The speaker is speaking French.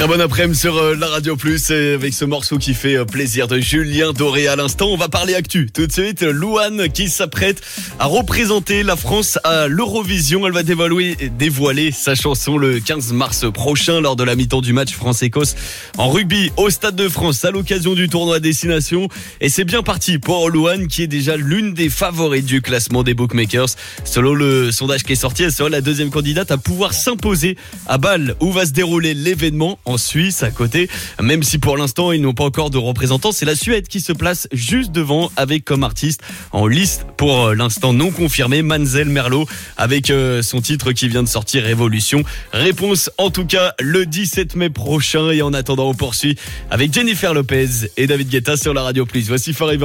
Très bon après-midi sur la Radio Plus avec ce morceau qui fait plaisir de Julien Doré à l'instant. On va parler actu. Tout de suite, Louane qui s'apprête à représenter la France à l'Eurovision. Elle va dévoiler sa chanson le 15 mars prochain lors de la mi-temps du match France-Écosse en rugby au Stade de France à l'occasion du tournoi Destination. Et c'est bien parti pour Louane qui est déjà l'une des favorites du classement des bookmakers. Selon le sondage qui est sorti, elle sera la deuxième candidate à pouvoir s'imposer à Bâle où va se dérouler l'événement en Suisse à côté. Même si pour l'instant ils n'ont pas encore de représentants, c'est la Suède qui se place juste devant avec comme artiste en liste pour l'instant non confirmé Manzel Merlot avec son titre qui vient de sortir Révolution. Réponse en tout cas le 17 mai prochain et en attendant on poursuit avec Jennifer Lopez et David Guetta sur la Radio Plus. Voici Forever.